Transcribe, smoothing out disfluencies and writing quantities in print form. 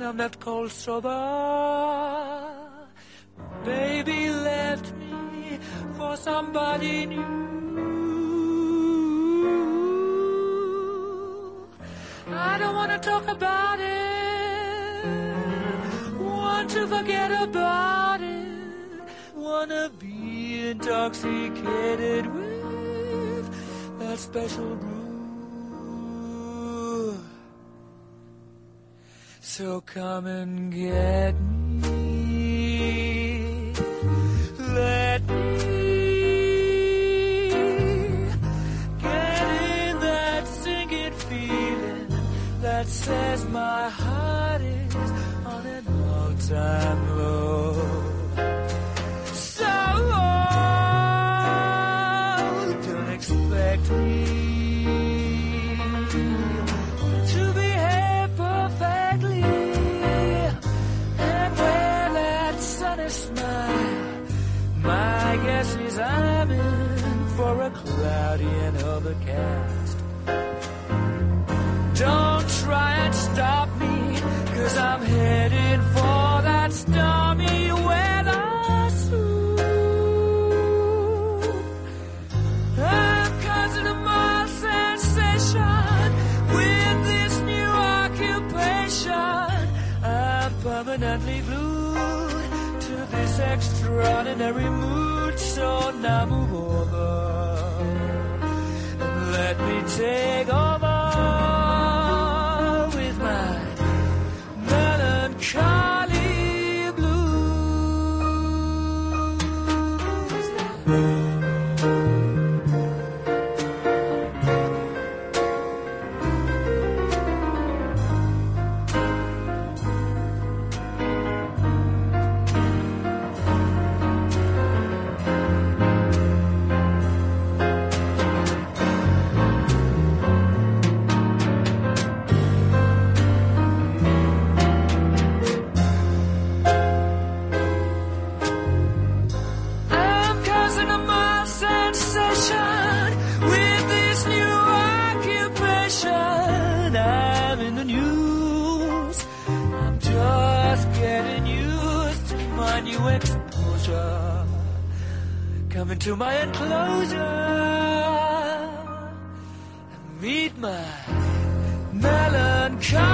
I'm not cold sober. Baby left me for somebody new. I don't want to talk about it. Want to forget about it. Wanna be intoxicated with that special brew. So come and get me. Let me get in that sinking feeling that says my heart is on an all-time low. So don't expect me to behave perfectly and wear that sunny smile. My guess is I'm in for a cloudy and overcast. Don't try and stop me, 'cause I'm headed for that stormy weather soon. I'm causing a mild sensation with this new occupation. I'm permanently glued to this extraordinary mood. So now move over and let me take over. Charlie Blues. With this new occupation, I'm in the news. I'm just getting used to my new exposure. Coming to my enclosure and meet my melancholy.